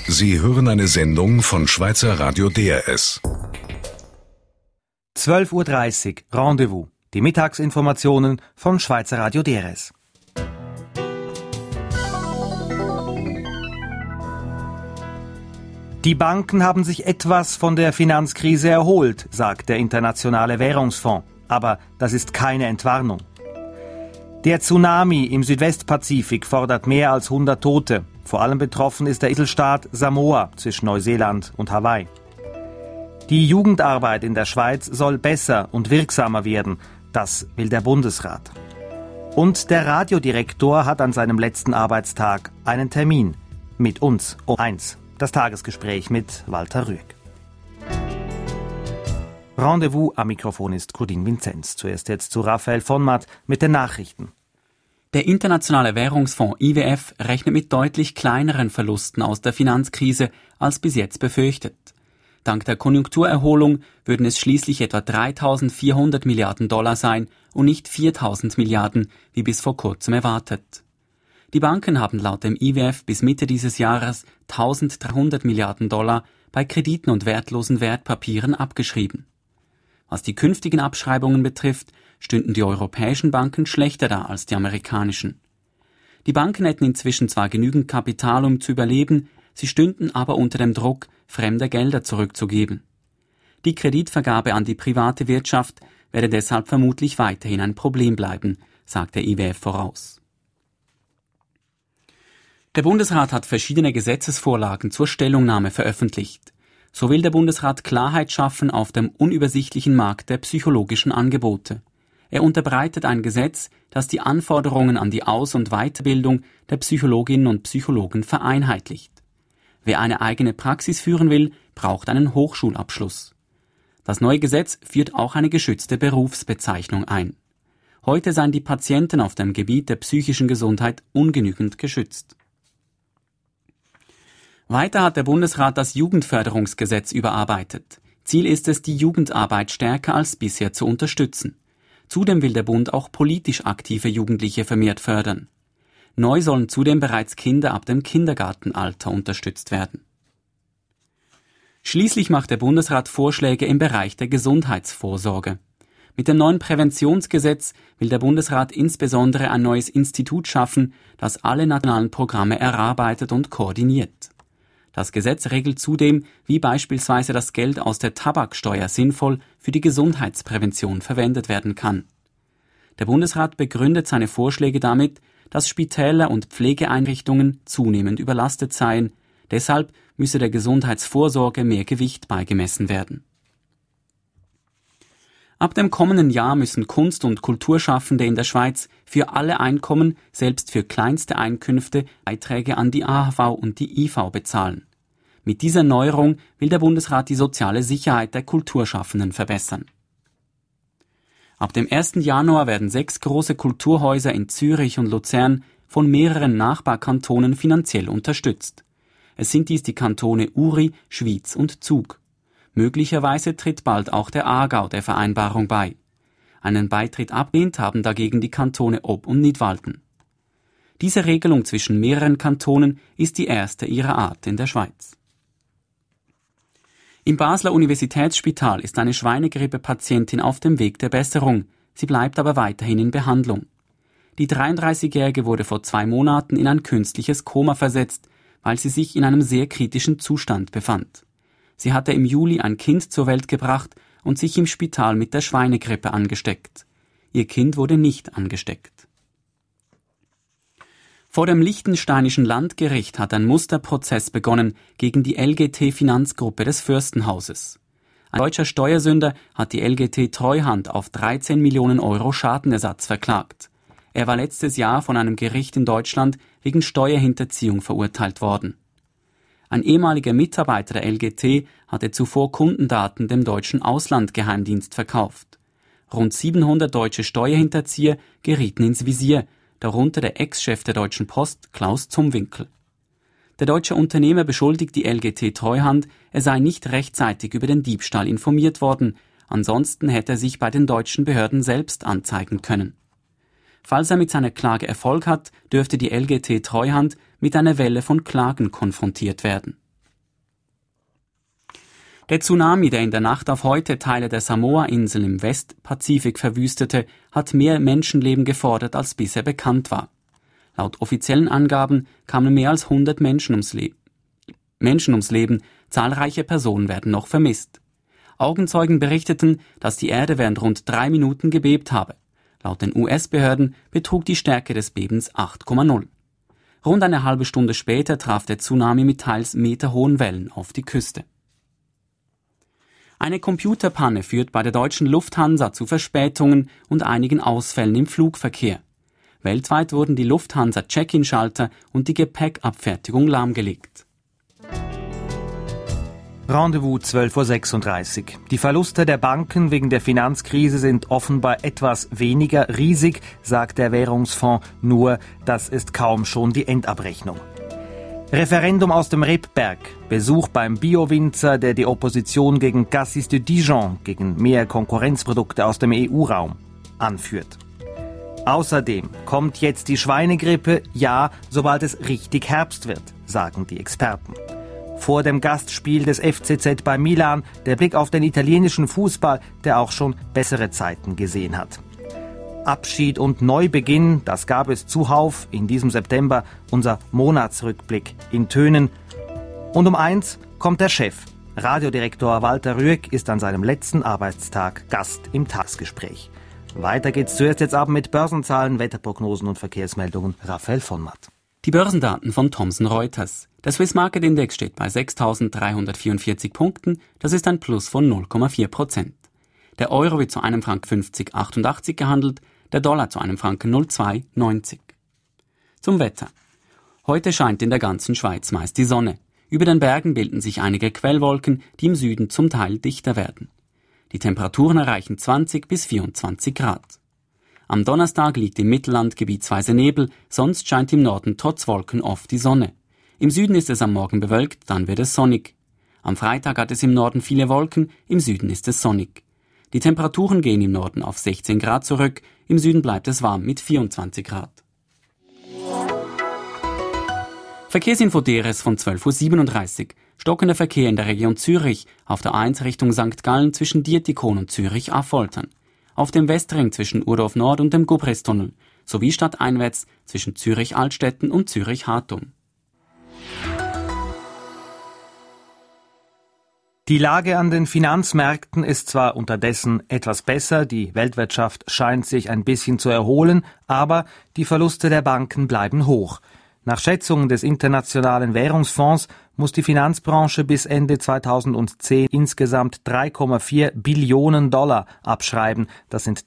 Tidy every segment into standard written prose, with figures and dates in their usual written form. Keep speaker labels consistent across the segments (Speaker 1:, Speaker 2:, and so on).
Speaker 1: Sie hören eine Sendung von Schweizer Radio DRS.
Speaker 2: 12.30 Uhr, Rendezvous. Die Mittagsinformationen von Schweizer Radio DRS. Die Banken haben sich etwas von der Finanzkrise erholt, sagt der Internationale Währungsfonds. Aber das ist keine Entwarnung. Der Tsunami im Südwestpazifik fordert mehr als 100 Tote. Vor allem betroffen ist der Inselstaat Samoa zwischen Neuseeland und Hawaii. Die Jugendarbeit in der Schweiz soll besser und wirksamer werden. Das will der Bundesrat. Und der Radiodirektor hat an seinem letzten Arbeitstag einen Termin mit uns um 1. Das Tagesgespräch mit Walter Rüegg. Rendezvous am Mikrofon ist Claudine Vinzenz. Zuerst jetzt zu Raphael von Matt mit den Nachrichten.
Speaker 3: Der Internationale Währungsfonds IWF rechnet mit deutlich kleineren Verlusten aus der Finanzkrise als bis jetzt befürchtet. Dank der Konjunkturerholung würden es schließlich etwa 3.400 Milliarden Dollar sein und nicht 4.000 Milliarden, wie bis vor kurzem erwartet. Die Banken haben laut dem IWF bis Mitte dieses Jahres 1.300 Milliarden Dollar bei Krediten und wertlosen Wertpapieren abgeschrieben. Was die künftigen Abschreibungen betrifft, stünden die europäischen Banken schlechter da als die amerikanischen. Die Banken hätten inzwischen zwar genügend Kapital, um zu überleben, sie stünden aber unter dem Druck, fremde Gelder zurückzugeben. Die Kreditvergabe an die private Wirtschaft werde deshalb vermutlich weiterhin ein Problem bleiben, sagt der IWF voraus. Der Bundesrat hat verschiedene Gesetzesvorlagen zur Stellungnahme veröffentlicht. So will der Bundesrat Klarheit schaffen auf dem unübersichtlichen Markt der psychologischen Angebote. Er unterbreitet ein Gesetz, das die Anforderungen an die Aus- und Weiterbildung der Psychologinnen und Psychologen vereinheitlicht. Wer eine eigene Praxis führen will, braucht einen Hochschulabschluss. Das neue Gesetz führt auch eine geschützte Berufsbezeichnung ein. Heute seien die Patienten auf dem Gebiet der psychischen Gesundheit ungenügend geschützt. Weiter hat der Bundesrat das Jugendförderungsgesetz überarbeitet. Ziel ist es, die Jugendarbeit stärker als bisher zu unterstützen. Zudem will der Bund auch politisch aktive Jugendliche vermehrt fördern. Neu sollen zudem bereits Kinder ab dem Kindergartenalter unterstützt werden. Schließlich macht der Bundesrat Vorschläge im Bereich der Gesundheitsvorsorge. Mit dem neuen Präventionsgesetz will der Bundesrat insbesondere ein neues Institut schaffen, das alle nationalen Programme erarbeitet und koordiniert. Das Gesetz regelt zudem, wie beispielsweise das Geld aus der Tabaksteuer sinnvoll für die Gesundheitsprävention verwendet werden kann. Der Bundesrat begründet seine Vorschläge damit, dass Spitäler und Pflegeeinrichtungen zunehmend überlastet seien. Deshalb müsse der Gesundheitsvorsorge mehr Gewicht beigemessen werden. Ab dem kommenden Jahr müssen Kunst- und Kulturschaffende in der Schweiz für alle Einkommen, selbst für kleinste Einkünfte, Beiträge an die AHV und die IV bezahlen. Mit dieser Neuerung will der Bundesrat die soziale Sicherheit der Kulturschaffenden verbessern. Ab dem 1. Januar werden 6 große Kulturhäuser in Zürich und Luzern von mehreren Nachbarkantonen finanziell unterstützt. Es sind dies die Kantone Uri, Schwyz und Zug. Möglicherweise tritt bald auch der Aargau der Vereinbarung bei. Einen Beitritt ablehnt haben dagegen die Kantone Ob und Nidwalden. Diese Regelung zwischen mehreren Kantonen ist die erste ihrer Art in der Schweiz. Im Basler Universitätsspital ist eine Schweinegrippe-Patientin auf dem Weg der Besserung. Sie bleibt aber weiterhin in Behandlung. Die 33-Jährige wurde vor 2 Monaten in ein künstliches Koma versetzt, weil sie sich in einem sehr kritischen Zustand befand. Sie hatte im Juli ein Kind zur Welt gebracht und sich im Spital mit der Schweinegrippe angesteckt. Ihr Kind wurde nicht angesteckt. Vor dem Liechtensteinischen Landgericht hat ein Musterprozess begonnen gegen die LGT-Finanzgruppe des Fürstenhauses. Ein deutscher Steuersünder hat die LGT Treuhand auf 13 Millionen Euro Schadenersatz verklagt. Er war letztes Jahr von einem Gericht in Deutschland wegen Steuerhinterziehung verurteilt worden. Ein ehemaliger Mitarbeiter der LGT hatte zuvor Kundendaten dem deutschen Auslandgeheimdienst verkauft. Rund 700 deutsche Steuerhinterzieher gerieten ins Visier, darunter der Ex-Chef der Deutschen Post, Klaus Zumwinkel. Der deutsche Unternehmer beschuldigt die LGT Treuhand, er sei nicht rechtzeitig über den Diebstahl informiert worden, ansonsten hätte er sich bei den deutschen Behörden selbst anzeigen können. Falls er mit seiner Klage Erfolg hat, dürfte die LGT Treuhand mit einer Welle von Klagen konfrontiert werden. Der Tsunami, der in der Nacht auf heute Teile der Samoa-Inseln im Westpazifik verwüstete, hat mehr Menschenleben gefordert, als bisher bekannt war. Laut offiziellen Angaben kamen mehr als 100 Menschen ums Leben, zahlreiche Personen werden noch vermisst. Augenzeugen berichteten, dass die Erde während rund 3 Minuten gebebt habe. Laut den US-Behörden betrug die Stärke des Bebens 8,0. Rund eine halbe Stunde später traf der Tsunami mit teils meterhohen Wellen auf die Küste. Eine Computerpanne führt bei der deutschen Lufthansa zu Verspätungen und einigen Ausfällen im Flugverkehr. Weltweit wurden die Lufthansa-Check-in-Schalter und die Gepäckabfertigung lahmgelegt.
Speaker 2: Rendezvous 12.36 Uhr. Die Verluste der Banken wegen der Finanzkrise sind offenbar etwas weniger riesig, sagt der Währungsfonds, nur das ist kaum schon die Endabrechnung. Referendum aus dem Rebberg, Besuch beim Bio-Winzer, der die Opposition gegen Cassis de Dijon, gegen mehr Konkurrenzprodukte aus dem EU-Raum, anführt. Außerdem kommt jetzt die Schweinegrippe, ja, sobald es richtig Herbst wird, sagen die Experten. Vor dem Gastspiel des FCZ bei Milan der Blick auf den italienischen Fußball, der auch schon bessere Zeiten gesehen hat. Abschied und Neubeginn, das gab es zuhauf in diesem September, unser Monatsrückblick in Tönen. Und um 1 kommt der Chef. Radiodirektor Walter Rüegg ist an seinem letzten Arbeitstag Gast im Tagesgespräch. Weiter geht's zuerst jetzt Abend mit Börsenzahlen, Wetterprognosen und Verkehrsmeldungen. Raphael von Matt.
Speaker 3: Die Börsendaten von Thomson Reuters. Der Swiss Market Index steht bei 6.344 Punkten, das ist ein Plus von 0,4%. Der Euro wird zu einem Franken 50,88 gehandelt, der Dollar zu einem Franken 0,290. Zum Wetter. Heute scheint in der ganzen Schweiz meist die Sonne. Über den Bergen bilden sich einige Quellwolken, die im Süden zum Teil dichter werden. Die Temperaturen erreichen 20 bis 24 Grad. Am Donnerstag liegt im Mittelland gebietsweise Nebel, sonst scheint im Norden trotz Wolken oft die Sonne. Im Süden ist es am Morgen bewölkt, dann wird es sonnig. Am Freitag hat es im Norden viele Wolken, im Süden ist es sonnig. Die Temperaturen gehen im Norden auf 16 Grad zurück, im Süden bleibt es warm mit 24 Grad. Verkehrsinfo DRS von 12.37 Uhr. Stockender Verkehr in der Region Zürich, auf der 1 Richtung St. Gallen zwischen Dietikon und Zürich-Affoltern. Auf dem Westring zwischen Urdorf Nord und dem Gubristunnel, sowie stadteinwärts zwischen Zürich-Altstetten und Zürich-Hartum.
Speaker 2: Die Lage an den Finanzmärkten ist zwar unterdessen etwas besser, die Weltwirtschaft scheint sich ein bisschen zu erholen, aber die Verluste der Banken bleiben hoch. Nach Schätzungen des Internationalen Währungsfonds muss die Finanzbranche bis Ende 2010 insgesamt 3,4 Billionen Dollar abschreiben. Das sind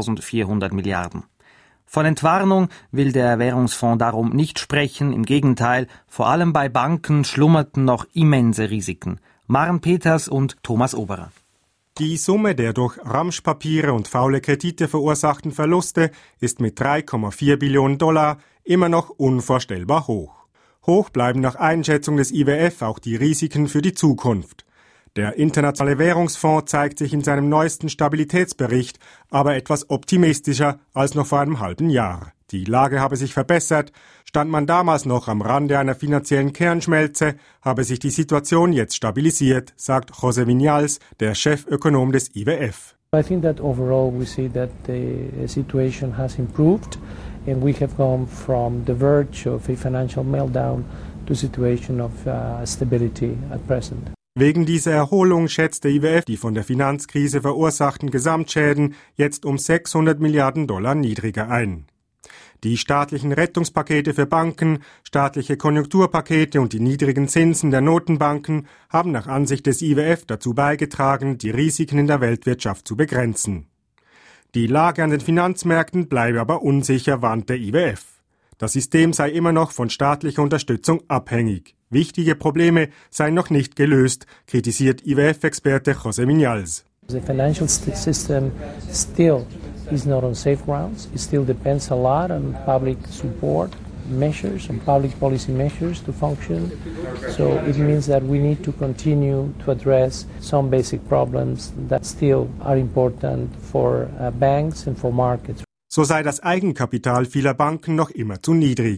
Speaker 2: 3.400 Milliarden. Von Entwarnung will der Währungsfonds darum nicht sprechen. Im Gegenteil, vor allem bei Banken schlummerten noch immense Risiken. Maren Peters und Thomas Oberer.
Speaker 4: Die Summe der durch Ramschpapiere und faule Kredite verursachten Verluste ist mit 3,4 Billionen Dollar immer noch unvorstellbar hoch. Hoch bleiben nach Einschätzung des IWF auch die Risiken für die Zukunft. Der Internationale Währungsfonds zeigt sich in seinem neuesten Stabilitätsbericht aber etwas optimistischer als noch vor einem halben Jahr. Die Lage habe sich verbessert. Stand man damals noch am Rande einer finanziellen Kernschmelze, habe sich die Situation jetzt stabilisiert, sagt José Viñals, der Chefökonom des IWF.
Speaker 5: I think that overall we see that the situation has improved and we have gone from the verge of a financial meltdown to a situation of stability at present.
Speaker 4: Wegen dieser Erholung schätzt der IWF die von der Finanzkrise verursachten Gesamtschäden jetzt um 600 Milliarden Dollar niedriger ein. Die staatlichen Rettungspakete für Banken, staatliche Konjunkturpakete und die niedrigen Zinsen der Notenbanken haben nach Ansicht des IWF dazu beigetragen, die Risiken in der Weltwirtschaft zu begrenzen. Die Lage an den Finanzmärkten bleibe aber unsicher, warnt der IWF. Das System sei immer noch von staatlicher Unterstützung abhängig. Wichtige Probleme seien noch nicht gelöst, kritisiert IWF-Experte José Viñals.
Speaker 5: The financial system still is not on safe grounds. It still depends a lot on public support measures and public policy measures to function. So it means that we need to continue to address some basic problems that still are important for banks and for markets.
Speaker 4: So sei das Eigenkapital vieler Banken noch immer zu niedrig.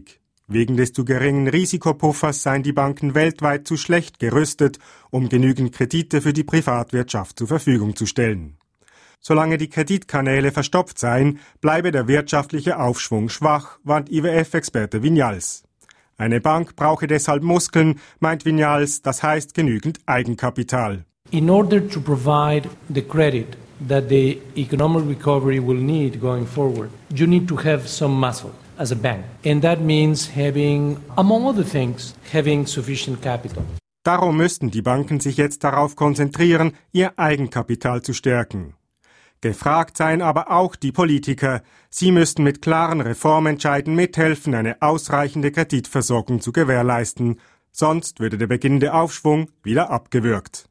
Speaker 4: Wegen des zu geringen Risikopuffers seien die Banken weltweit zu schlecht gerüstet, um genügend Kredite für die Privatwirtschaft zur Verfügung zu stellen. Solange die Kreditkanäle verstopft seien, bleibe der wirtschaftliche Aufschwung schwach, warnt IWF-Experte Vignals. Eine Bank brauche deshalb Muskeln, meint Vignals, das heißt genügend Eigenkapital.
Speaker 5: In order to provide the credit that the economic recovery will need going forward, you need to have some muscle as a bank. And that means having, among other things, having sufficient capital.
Speaker 4: Darum müssten die Banken sich jetzt darauf konzentrieren, ihr Eigenkapital zu stärken. Gefragt seien aber auch die Politiker. Sie müssten mit klaren Reformentscheiden mithelfen, eine ausreichende Kreditversorgung zu gewährleisten. Sonst würde der beginnende Aufschwung wieder abgewürgt.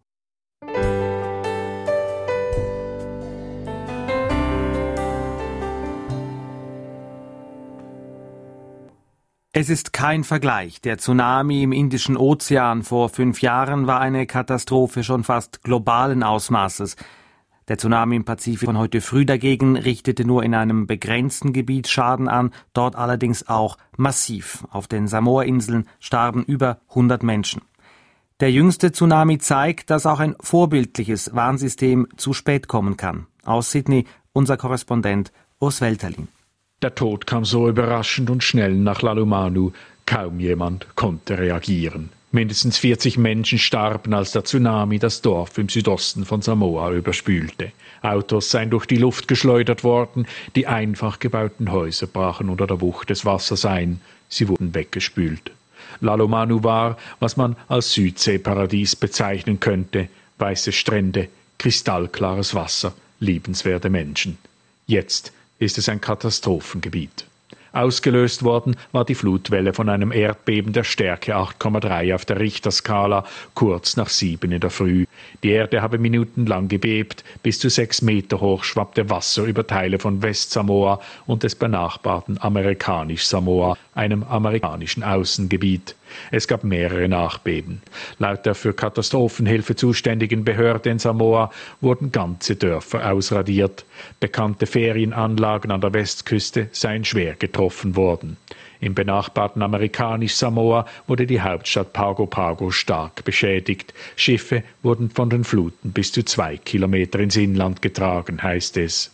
Speaker 2: Es ist kein Vergleich. Der Tsunami im Indischen Ozean vor 5 Jahren war eine Katastrophe schon fast globalen Ausmaßes. Der Tsunami im Pazifik von heute früh dagegen richtete nur in einem begrenzten Gebiet Schaden an, dort allerdings auch massiv. Auf den Samoa-Inseln starben über 100 Menschen. Der jüngste Tsunami zeigt, dass auch ein vorbildliches Warnsystem zu spät kommen kann. Aus Sydney unser Korrespondent Urs Welterlin.
Speaker 6: Der Tod kam so überraschend und schnell nach Lalumanu, kaum jemand konnte reagieren. Mindestens 40 Menschen starben, als der Tsunami das Dorf im Südosten von Samoa überspülte. Autos seien durch die Luft geschleudert worden, die einfach gebauten Häuser brachen unter der Wucht des Wassers ein, sie wurden weggespült. Lalumanu war, was man als Südseeparadies bezeichnen könnte, weiße Strände, kristallklares Wasser, liebenswerte Menschen. Jetzt ist es ein Katastrophengebiet. Ausgelöst worden war die Flutwelle von einem Erdbeben der Stärke 8,3 auf der Richterskala, kurz nach 7 in der Früh. Die Erde habe minutenlang gebebt, bis zu 6 Meter hoch schwappte Wasser über Teile von West-Samoa und des benachbarten Amerikanisch-Samoa, einem amerikanischen Außengebiet. Es gab mehrere Nachbeben. Laut der für Katastrophenhilfe zuständigen Behörde in Samoa wurden ganze Dörfer ausradiert. Bekannte Ferienanlagen an der Westküste seien schwer getroffen worden. Im benachbarten Amerikanisch-Samoa wurde die Hauptstadt Pago Pago stark beschädigt. Schiffe wurden von den Fluten bis zu 2 Kilometer ins Inland getragen, heißt es.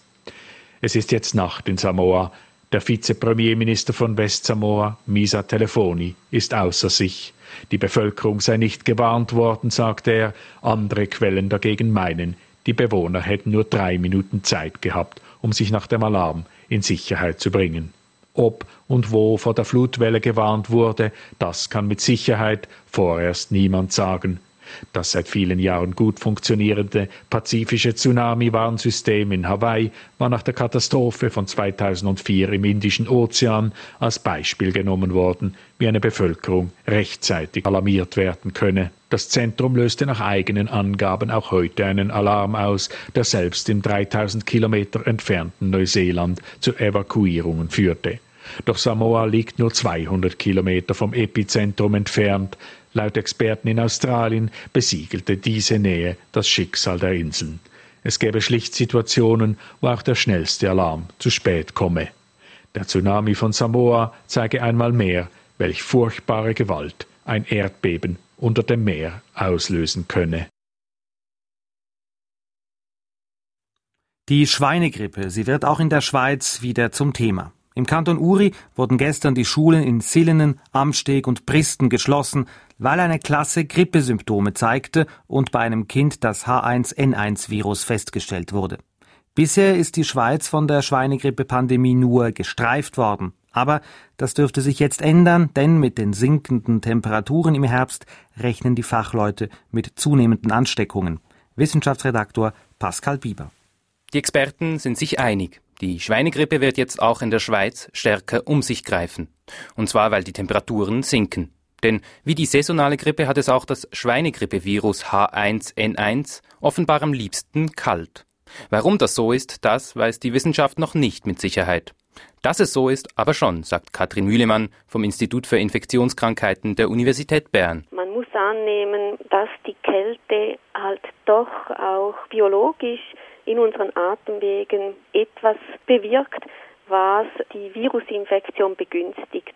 Speaker 6: Es ist jetzt Nacht in Samoa. Der Vizepremierminister von Westsamoa, Misa Telefoni, ist außer sich. Die Bevölkerung sei nicht gewarnt worden, sagt er. Andere Quellen dagegen meinen, die Bewohner hätten nur 3 Minuten Zeit gehabt, um sich nach dem Alarm in Sicherheit zu bringen. Ob und wo vor der Flutwelle gewarnt wurde, das kann mit Sicherheit vorerst niemand sagen. Das seit vielen Jahren gut funktionierende pazifische Tsunami-Warnsystem in Hawaii war nach der Katastrophe von 2004 im Indischen Ozean als Beispiel genommen worden, wie eine Bevölkerung rechtzeitig alarmiert werden könne. Das Zentrum löste nach eigenen Angaben auch heute einen Alarm aus, der selbst im 3000 Kilometer entfernten Neuseeland zu Evakuierungen führte. Doch Samoa liegt nur 200 Kilometer vom Epizentrum entfernt. Laut Experten in Australien besiegelte diese Nähe das Schicksal der Inseln. Es gäbe schlicht Situationen, wo auch der schnellste Alarm zu spät komme. Der Tsunami von Samoa zeige einmal mehr, welch furchtbare Gewalt ein Erdbeben unter dem Meer auslösen könne.
Speaker 2: Die Schweinegrippe, sie wird auch in der Schweiz wieder zum Thema. Im Kanton Uri wurden gestern die Schulen in Sillenen, Amsteg und Pristen geschlossen, weil eine Klasse Grippesymptome zeigte und bei einem Kind das H1N1-Virus festgestellt wurde. Bisher ist die Schweiz von der Schweinegrippe-Pandemie nur gestreift worden. Aber das dürfte sich jetzt ändern, denn mit den sinkenden Temperaturen im Herbst rechnen die Fachleute mit zunehmenden Ansteckungen. Wissenschaftsredaktor Pascal Bieber.
Speaker 7: Die Experten sind sich einig. Die Schweinegrippe wird jetzt auch in der Schweiz stärker um sich greifen. Und zwar, weil die Temperaturen sinken. Denn wie die saisonale Grippe hat es auch das Schweinegrippe-Virus H1N1 offenbar am liebsten kalt. Warum das so ist, das weiß die Wissenschaft noch nicht mit Sicherheit. Dass es so ist, aber schon, sagt Katrin Mühlemann vom Institut für Infektionskrankheiten der Universität Bern.
Speaker 8: Man muss annehmen, dass die Kälte halt doch auch biologisch in unseren Atemwegen etwas bewirkt, was die Virusinfektion begünstigt.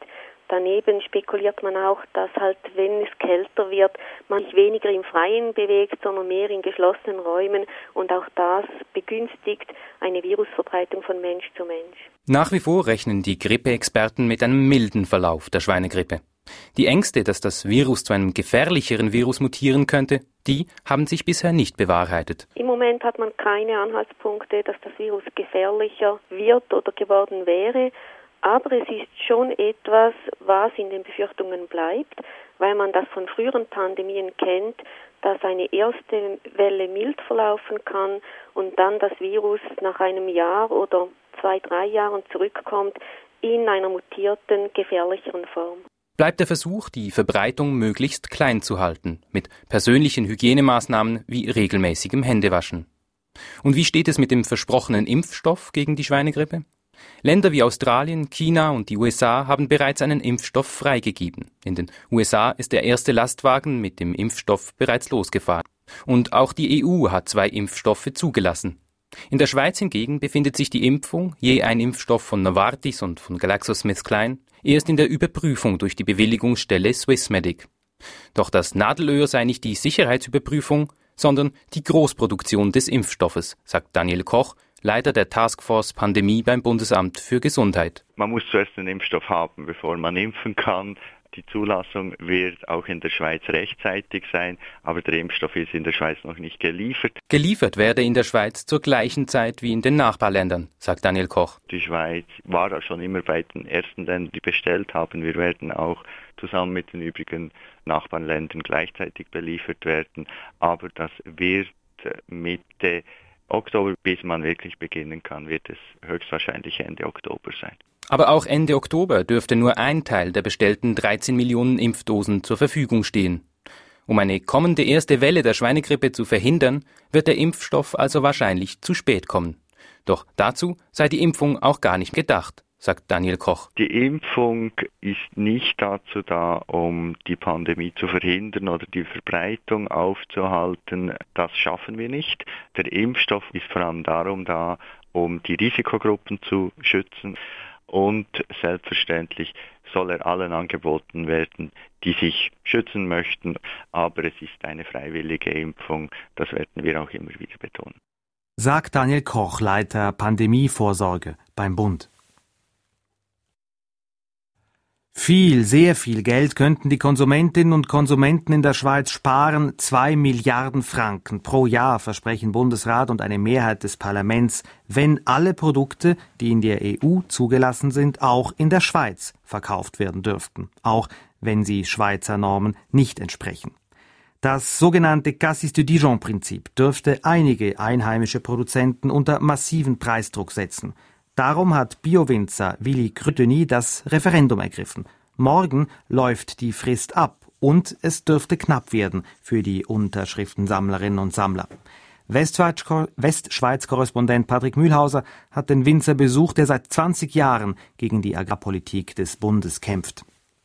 Speaker 8: Daneben spekuliert man auch, dass halt, wenn es kälter wird, man sich weniger im Freien bewegt, sondern mehr in geschlossenen Räumen und auch das begünstigt eine Virusverbreitung von Mensch zu Mensch.
Speaker 7: Nach wie vor rechnen die Grippeexperten mit einem milden Verlauf der Schweinegrippe. Die Ängste, dass das Virus zu einem gefährlicheren Virus mutieren könnte, die haben sich bisher nicht bewahrheitet.
Speaker 8: Im Moment hat man keine Anhaltspunkte, dass das Virus gefährlicher wird oder geworden wäre. Aber es ist schon etwas, was in den Befürchtungen bleibt, weil man das von früheren Pandemien kennt, dass eine erste Welle mild verlaufen kann und dann das Virus nach einem Jahr oder 2-3 Jahren zurückkommt in einer mutierten, gefährlicheren Form.
Speaker 7: Bleibt der Versuch, die Verbreitung möglichst klein zu halten, mit persönlichen Hygienemaßnahmen wie regelmäßigem Händewaschen. Und wie steht es mit dem versprochenen Impfstoff gegen die Schweinegrippe? Länder wie Australien, China und die USA haben bereits einen Impfstoff freigegeben. In den USA ist der erste Lastwagen mit dem Impfstoff bereits losgefahren. Und auch die EU hat 2 Impfstoffe zugelassen. In der Schweiz hingegen befindet sich die Impfung, je ein Impfstoff von Novartis und von GlaxoSmithKline, erst in der Überprüfung durch die Bewilligungsstelle Swissmedic. Doch das Nadelöhr sei nicht die Sicherheitsüberprüfung, sondern die Großproduktion des Impfstoffes, sagt Daniel Koch, Leiter der Taskforce Pandemie beim Bundesamt für Gesundheit.
Speaker 9: Man muss zuerst einen Impfstoff haben, bevor man impfen kann. Die Zulassung wird auch in der Schweiz rechtzeitig sein, aber der Impfstoff ist in der Schweiz noch nicht geliefert.
Speaker 7: Geliefert werde in der Schweiz zur gleichen Zeit wie in den Nachbarländern, sagt Daniel Koch.
Speaker 9: Die Schweiz war auch schon immer bei den ersten Ländern, die bestellt haben. Wir werden auch zusammen mit den übrigen Nachbarländern gleichzeitig beliefert werden, aber das wird Mitte Oktober, bis man wirklich beginnen kann, wird es höchstwahrscheinlich Ende Oktober sein.
Speaker 7: Aber auch Ende Oktober dürfte nur ein Teil der bestellten 13 Millionen Impfdosen zur Verfügung stehen. Um eine kommende erste Welle der Schweinegrippe zu verhindern, wird der Impfstoff also wahrscheinlich zu spät kommen. Doch dazu sei die Impfung auch gar nicht gedacht, sagt Daniel Koch.
Speaker 9: Die Impfung ist nicht dazu da, um die Pandemie zu verhindern oder die Verbreitung aufzuhalten. Das schaffen wir nicht. Der Impfstoff ist vor allem darum da, um die Risikogruppen zu schützen. Und selbstverständlich soll er allen angeboten werden, die sich schützen möchten. Aber es ist eine freiwillige Impfung. Das werden wir auch immer wieder betonen.
Speaker 2: Sagt Daniel Koch, Leiter Pandemievorsorge beim Bund. Sehr viel Geld könnten die Konsumentinnen und Konsumenten in der Schweiz sparen. 2 Milliarden Franken pro Jahr versprechen Bundesrat und eine Mehrheit des Parlaments, wenn alle Produkte, die in der EU zugelassen sind, auch in der Schweiz verkauft werden dürften, auch wenn sie Schweizer Normen nicht entsprechen. Das sogenannte Cassis de Dijon-Prinzip dürfte einige einheimische Produzenten unter massiven Preisdruck setzen. Darum hat Biowinzer Willy Grütteny das Referendum ergriffen. Morgen läuft die Frist ab und es dürfte knapp werden für die Unterschriftensammlerinnen und Sammler. Westschweiz-Korrespondent Patrick Mühlhauser hat den Winzer besucht, der seit 20 Jahren gegen die Agrarpolitik des Bundes kämpft.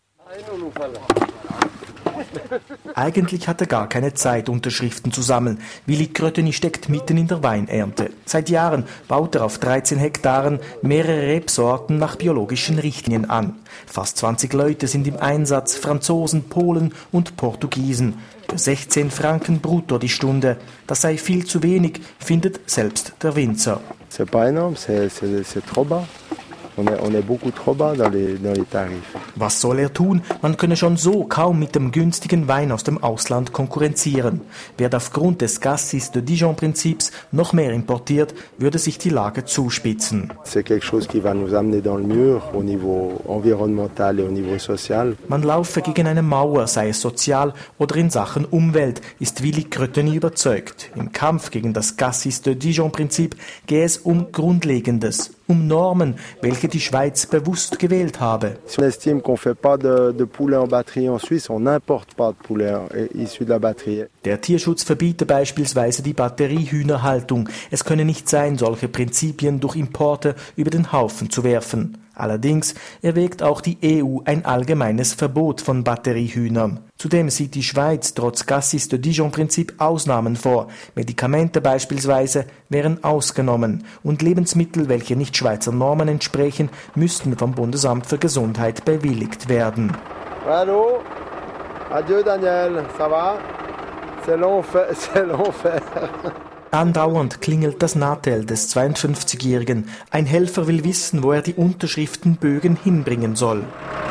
Speaker 10: Eigentlich hat er gar keine Zeit, Unterschriften zu sammeln. Willy Grütteny steckt mitten in der Weinernte. Seit Jahren baut er auf 13 Hektaren mehrere Rebsorten nach biologischen Richtlinien an. Fast 20 Leute sind im Einsatz, Franzosen, Polen und Portugiesen. Für 16 Franken brutto die Stunde. Das sei viel zu wenig, findet selbst der Winzer.
Speaker 11: C'est pas énorme, c'est trop bas. On est beaucoup trop bas dans les tarifs.
Speaker 10: Was soll er tun? Man könne schon so kaum mit dem günstigen Wein aus dem Ausland konkurrenzieren. Werde aufgrund des Cassis de Dijon-Prinzips noch mehr importiert, würde sich die Lage zuspitzen.
Speaker 11: C'est quelque chose qui va nous amener dans le mur au niveau environnemental et au niveau social.
Speaker 10: Man laufe gegen eine Mauer, sei es sozial oder in Sachen Umwelt, ist Willy Grütteny überzeugt. Im Kampf gegen das Cassis de Dijon-Prinzip gehe es um Grundlegendes, um Normen, welche die Schweiz bewusst gewählt habe.
Speaker 11: On estime qu'on fait pas de poulet en batterie en Suisse, on n'importe pas de poulet issu de la batterie.
Speaker 10: Der Tierschutz verbiete beispielsweise die Batteriehühnerhaltung. Es könne nicht sein, solche Prinzipien durch Importe über den Haufen zu werfen. Allerdings erwägt auch die EU ein allgemeines Verbot von Batteriehühnern. Zudem sieht die Schweiz trotz Cassis de Dijon-Prinzip Ausnahmen vor. Medikamente beispielsweise wären ausgenommen und Lebensmittel, welche nicht Schweizer Normen entsprechen, müssten vom Bundesamt für Gesundheit bewilligt werden.
Speaker 11: Hallo, adieu Daniel, ça va? C'est l'enfer.
Speaker 10: Andauernd klingelt das Nattel des 52-Jährigen. Ein Helfer will wissen, wo er die Unterschriftenbögen hinbringen soll.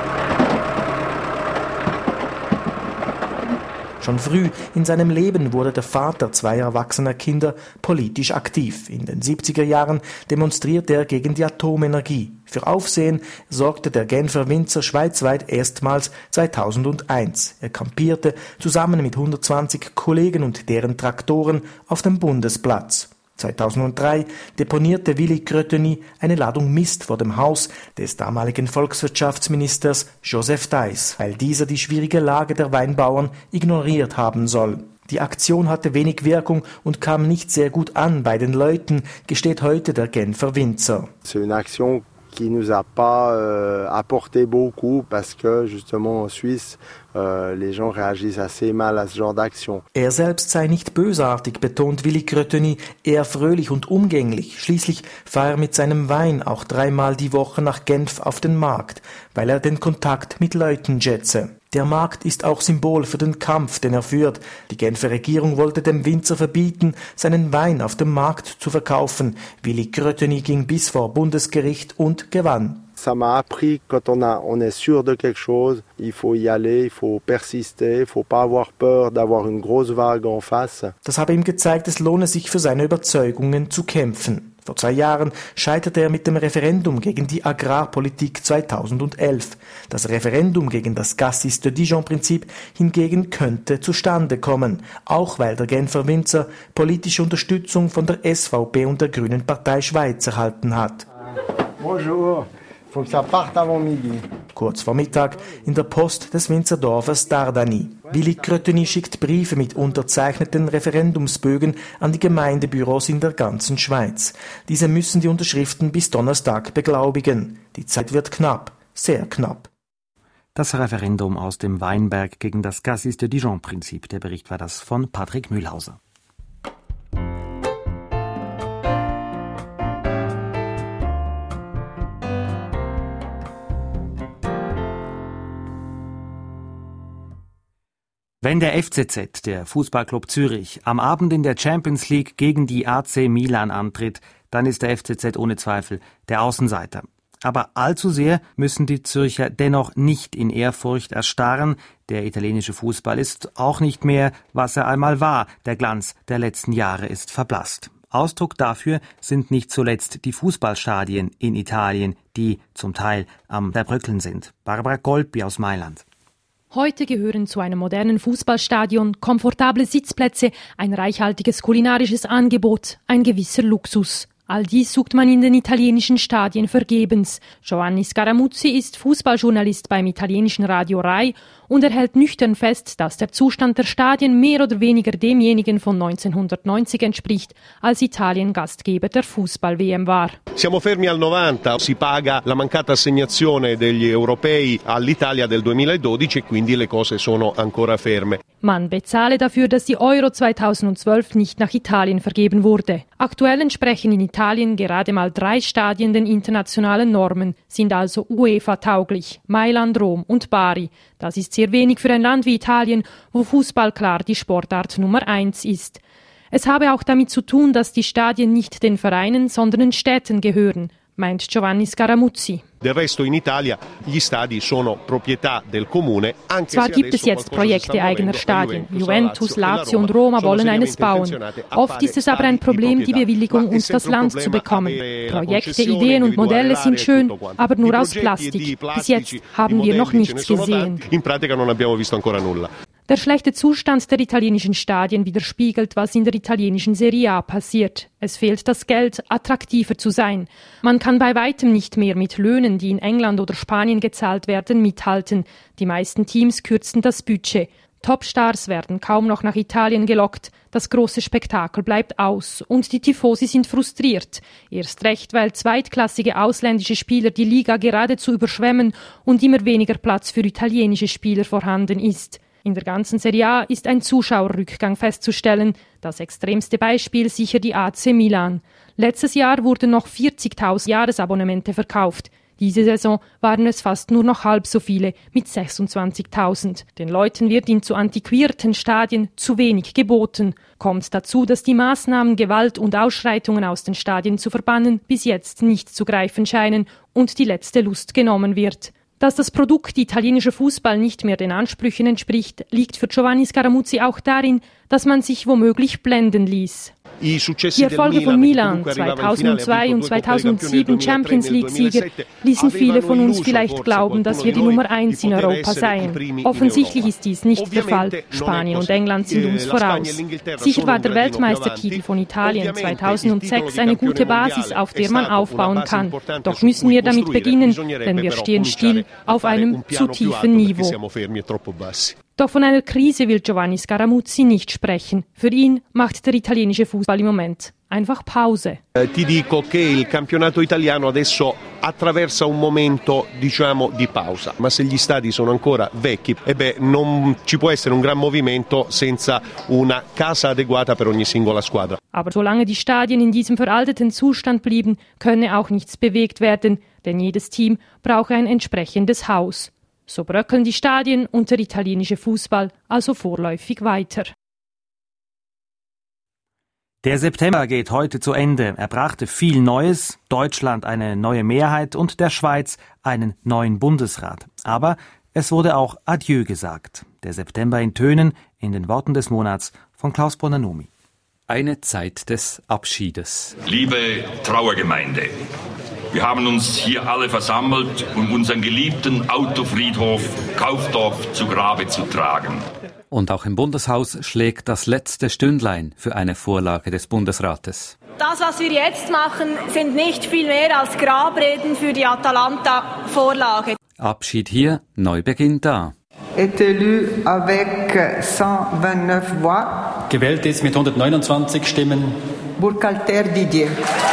Speaker 10: Schon früh in seinem Leben wurde der Vater zweier erwachsener Kinder politisch aktiv. In den 70er Jahren demonstrierte er gegen die Atomenergie. Für Aufsehen sorgte der Genfer Winzer schweizweit erstmals 2001. Er kampierte zusammen mit 120 Kollegen und deren Traktoren auf dem Bundesplatz. 2003 deponierte Willy Grötteny eine Ladung Mist vor dem Haus des damaligen Volkswirtschaftsministers Joseph Theiss, weil dieser die schwierige Lage der Weinbauern ignoriert haben soll. Die Aktion hatte wenig Wirkung und kam nicht sehr gut an bei den Leuten, gesteht heute der Genfer Winzer.
Speaker 11: Qui nous a pas apporté beaucoup parce que justement en Suisse les gens réagissent assez mal à ce genre d'action.
Speaker 10: Er selbst sei nicht bösartig, betont Willy Grötteny, eher fröhlich und umgänglich. Schließlich fahre er mit seinem Wein auch 3-mal die Woche nach Genf auf den Markt, weil er den Kontakt mit Leuten schätze. Der Markt ist auch Symbol für den Kampf, den er führt. Die Genfer Regierung wollte dem Winzer verbieten, seinen Wein auf dem Markt zu verkaufen. Willy Grötteny ging bis vor Bundesgericht und gewann.
Speaker 11: Ça m'a appris, quand on est sûr de quelque chose, il faut y aller, il faut persister, il faut pas avoir peur d'avoir une grosse vague en face.
Speaker 10: Das habe ihm gezeigt, es lohne sich für seine Überzeugungen zu kämpfen. Vor 2 Jahren scheiterte er mit dem Referendum gegen die Agrarpolitik 2011. Das Referendum gegen das Cassis de Dijon-Prinzip hingegen könnte zustande kommen, auch weil der Genfer Winzer politische Unterstützung von der SVP und der Grünen Partei Schweiz erhalten hat.
Speaker 11: Bonjour. Faut que ça parte avant midi.
Speaker 10: Kurz vor Mittag in der Post des Winzerdorfes Dardani. Willy Grötteny schickt Briefe mit unterzeichneten Referendumsbögen an die Gemeindebüros in der ganzen Schweiz. Diese müssen die Unterschriften bis Donnerstag beglaubigen. Die Zeit wird knapp, sehr knapp.
Speaker 2: Das Referendum aus dem Weinberg gegen das Cassis de Dijon-Prinzip. Der Bericht war das von Patrick Mühlhauser. Wenn der FCZ, der Fußballclub Zürich, am Abend in der Champions League gegen die AC Milan antritt, dann ist der FCZ ohne Zweifel der Außenseiter. Aber allzu sehr müssen die Zürcher dennoch nicht in Ehrfurcht erstarren. Der italienische Fußball ist auch nicht mehr, was er einmal war. Der Glanz der letzten Jahre ist verblasst. Ausdruck dafür sind nicht zuletzt die Fußballstadien in Italien, die zum Teil am Zerbröckeln sind. Barbara Golpi aus Mailand.
Speaker 12: Heute gehören zu einem modernen Fußballstadion komfortable Sitzplätze, ein reichhaltiges kulinarisches Angebot, ein gewisser Luxus. All dies sucht man in den italienischen Stadien vergebens. Giovanni Scaramuzzi ist Fußballjournalist beim italienischen Radio Rai und er hält nüchtern fest, dass der Zustand der Stadien mehr oder weniger demjenigen von 1990 entspricht, als Italien Gastgeber der Fußball-WM war.
Speaker 13: Siamo fermi al 90, si paga la mancata assegnazione degli europei all'Italia del 2012 e quindi le cose sono ancora ferme.
Speaker 12: Man bezahle dafür, dass die Euro 2012 nicht nach Italien vergeben wurde. Aktuell entsprechen in Italien gerade mal 3 Stadien den internationalen Normen, sind also UEFA-tauglich, Mailand, Rom und Bari. Das ist sehr wenig für ein Land wie Italien, wo Fußball klar die Sportart Nummer 1 ist. Es habe auch damit zu tun, dass die Stadien nicht den Vereinen, sondern den Städten gehören, meint Giovanni Scaramuzzi.
Speaker 13: Del resto in Italia gli stadi sono proprietà del comune, anche
Speaker 12: Zwar gibt es jetzt Projekte eigener Stadien. Juventus, Lazio und Roma wollen eines bauen. Oft ist es aber ein Problem, die Bewilligung und das Land zu bekommen. Projekte, Ideen und Modelle sind schön, aber nur aus Plastik. Bis jetzt haben wir noch nichts gesehen.
Speaker 13: In pratica non abbiamo visto ancora nulla.
Speaker 12: Der schlechte Zustand der italienischen Stadien widerspiegelt, was in der italienischen Serie A passiert. Es fehlt das Geld, attraktiver zu sein. Man kann bei weitem nicht mehr mit Löhnen, die in England oder Spanien gezahlt werden, mithalten. Die meisten Teams kürzen das Budget. Topstars werden kaum noch nach Italien gelockt, das große Spektakel bleibt aus und die Tifosi sind frustriert. Erst recht, weil zweitklassige ausländische Spieler die Liga geradezu überschwemmen und immer weniger Platz für italienische Spieler vorhanden ist. In der ganzen Serie A ist ein Zuschauerrückgang festzustellen. Das extremste Beispiel sicher die AC Milan. Letztes Jahr wurden noch 40.000 Jahresabonnemente verkauft. Diese Saison waren es fast nur noch halb so viele, mit 26.000. Den Leuten wird in zu antiquierten Stadien zu wenig geboten. Kommt dazu, dass die Maßnahmen, Gewalt und Ausschreitungen aus den Stadien zu verbannen, bis jetzt nicht zu greifen scheinen und die letzte Lust genommen wird. Dass das Produkt italienischer Fußball nicht mehr den Ansprüchen entspricht, liegt für Giovanni Scaramuzzi auch darin, dass man sich womöglich blenden ließ. Die Erfolge von Milan, 2002 und 2007 Champions League-Sieger, ließen viele von uns vielleicht glauben, dass wir die Nummer 1 in Europa seien. Offensichtlich ist dies nicht der Fall. Spanien und England sind uns voraus. Sicher war der Weltmeistertitel von Italien 2006 eine gute Basis, auf der man aufbauen kann. Doch müssen wir damit beginnen, denn wir stehen still auf einem zu tiefen Niveau. Doch von einer Krise will Giovanni Scaramuzzi nicht sprechen. Für ihn macht der italienische Fußball im Moment einfach Pause.
Speaker 13: Ti dico che il campionato italiano adesso attraversa un momento, diciamo, di pausa. Ma se gli stadi sono ancora vecchi, non ci può essere un gran movimento senza una casa adeguata per ogni singola squadra.
Speaker 12: Aber solange die Stadien in diesem veralteten Zustand blieben, könne auch nichts bewegt werden, denn jedes Team brauche ein entsprechendes Haus. So bröckeln die Stadien und der italienische Fußball also vorläufig weiter.
Speaker 2: Der September geht heute zu Ende. Er brachte viel Neues, Deutschland eine neue Mehrheit und der Schweiz einen neuen Bundesrat. Aber es wurde auch Adieu gesagt. Der September in Tönen, in den Worten des Monats von Klaus Bonanomi.
Speaker 14: Eine Zeit des Abschiedes.
Speaker 15: Liebe Trauergemeinde, wir haben uns hier alle versammelt, um unseren geliebten Autofriedhof Kaufdorf zu Grabe zu tragen.
Speaker 14: Und auch im Bundeshaus schlägt das letzte Stündlein für eine Vorlage des Bundesrates.
Speaker 16: Das, was wir jetzt machen, sind nicht viel mehr als Grabreden für die Atalanta-Vorlage.
Speaker 14: Abschied hier, Neubeginn da.
Speaker 17: Est élu avec 129 voix.
Speaker 18: Gewählt ist mit 129 Stimmen.
Speaker 17: Burkhalter Didier.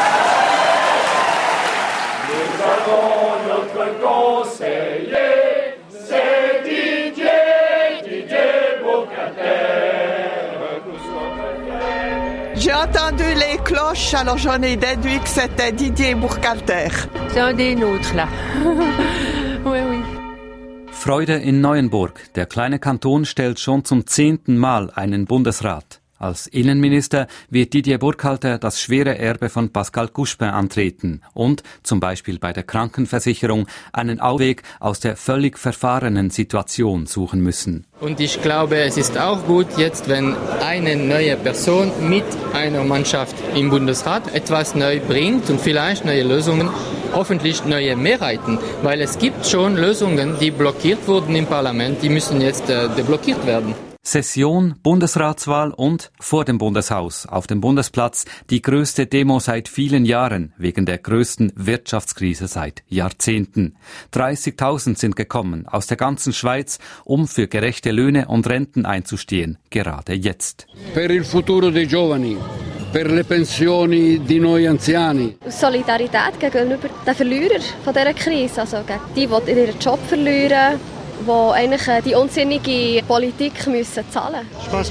Speaker 19: J'ai entendu les cloches, alors j'en ai déduit que c'était Didier Burkhalter.
Speaker 20: C'est un des nôtres, là. Oui, oui.
Speaker 14: Freude in Neuenburg. Der kleine Kanton stellt schon zum 10. Mal einen Bundesrat. Als Innenminister wird Didier Burkhalter das schwere Erbe von Pascal Couchepin antreten und zum Beispiel bei der Krankenversicherung einen Ausweg aus der völlig verfahrenen Situation suchen müssen.
Speaker 21: Und ich glaube, es ist auch gut jetzt, wenn eine neue Person mit einer Mannschaft im Bundesrat etwas neu bringt und vielleicht neue Lösungen, hoffentlich neue Mehrheiten, weil es gibt schon Lösungen, die blockiert wurden im Parlament, die müssen jetzt deblockiert werden.
Speaker 14: Session, Bundesratswahl und vor dem Bundeshaus auf dem Bundesplatz die größte Demo seit vielen Jahren wegen der größten Wirtschaftskrise seit Jahrzehnten. 30.000 sind gekommen aus der ganzen Schweiz, um für gerechte Löhne und Renten einzustehen, gerade jetzt.
Speaker 22: Per il futuro dei giovani, per le pensioni di noi anziani.
Speaker 23: Solidarität gegenüber den Verlierern von dieser Krise, also gegen die ihren Job verlieren, die eigentlich die unsinnige Politik müssen zahlen.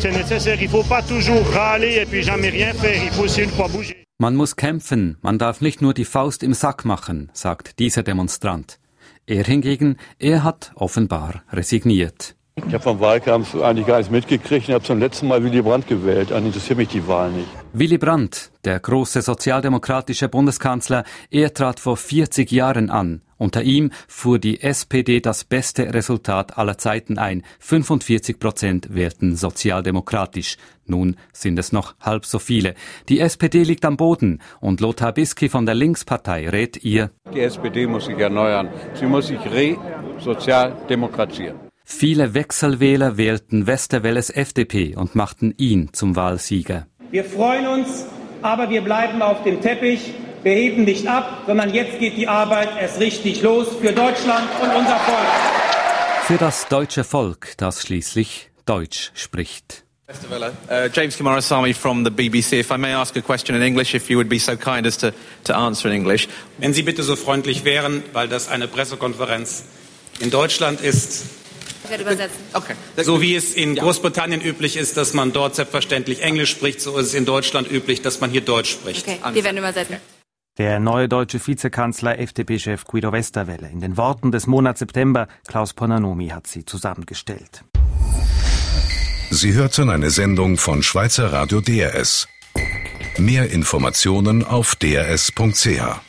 Speaker 14: Man muss kämpfen, man darf nicht nur die Faust im Sack machen, sagt dieser Demonstrant. Er hingegen, er hat offenbar resigniert.
Speaker 24: Ich habe vom Wahlkampf eigentlich gar nichts mitgekriegt und habe zum letzten Mal Willy Brandt gewählt. Eigentlich interessiert mich die Wahl nicht.
Speaker 14: Willy Brandt, der große sozialdemokratische Bundeskanzler, er trat vor 40 Jahren an. Unter ihm fuhr die SPD das beste Resultat aller Zeiten ein. 45% wählten sozialdemokratisch. Nun sind es noch halb so viele. Die SPD liegt am Boden und Lothar Bisky von der Linkspartei rät ihr:
Speaker 24: Die SPD muss sich erneuern. Sie muss sich resozialdemokratieren.
Speaker 14: Viele Wechselwähler wählten Westerwelles FDP und machten ihn zum Wahlsieger.
Speaker 25: Wir freuen uns, aber wir bleiben auf dem Teppich. Wir heben nicht ab, sondern jetzt geht die Arbeit erst richtig los für Deutschland und unser Volk.
Speaker 14: Für das deutsche Volk, das schließlich Deutsch spricht.
Speaker 1: James Kumarasamy from the BBC. If I may ask a question in English, if you would be so kind as to answer in English.
Speaker 25: Wenn Sie bitte so freundlich wären, weil das eine Pressekonferenz in Deutschland ist.
Speaker 3: Ich werde übersetzen.
Speaker 1: Okay.
Speaker 25: So wie es in Großbritannien üblich ist, dass man dort selbstverständlich Englisch spricht, so ist es in Deutschland üblich, dass man hier Deutsch spricht.
Speaker 3: Okay, wir werden übersetzen.
Speaker 2: Der neue deutsche Vizekanzler, FDP-Chef Guido Westerwelle. In den Worten des Monats September, Klaus Ponanomi hat sie zusammengestellt.
Speaker 4: Sie hörten eine Sendung von Schweizer Radio DRS. Mehr Informationen auf drs.ch.